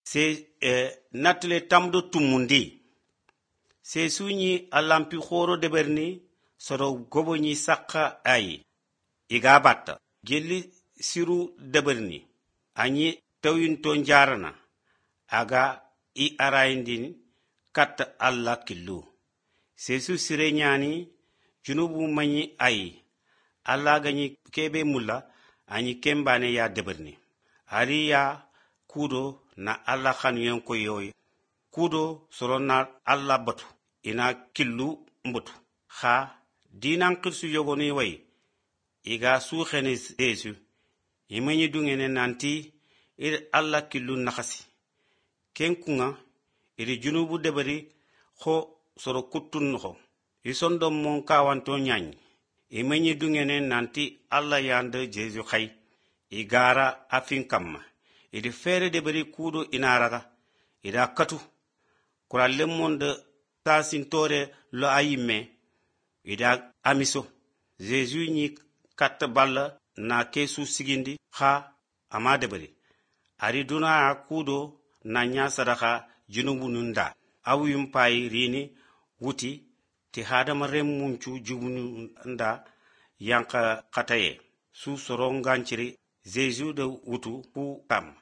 se natle tamdo tumundi se suñi alampi khoro deberni soro goboni sakka ay iga batta gelli siru deberni anyi tawinto njarana aga i araindin kat alla killu sesu sire nyani junubu manyi ay alla ganyi kebe mulla anyi kembane ya deberni ari ya kudo na alla khanyen ko yoy kudo sorona alla batu ina killu mbutu kha dinan kirsu yogoni way iga su khene sesu imanyi dungene nanti ir alla killu nakhasi kenkunga iri junubu debari kho soro kuttun kho isondo mon kawanto nyany imanyi dungene nanti alla yande jesu khay igara afin kamma iri fere debari kudo inaraga ida katu kura lemonde tasintore lo ayime ida amiso jesu ni katta balla na kesu sigindi kha ama debari ari duna kudo na nya sadaka junubu nunda awiyum pai rini wuti ti hadama remunchu jubunu nda yanka kataye su soronganchiri jesu de wutu pu kam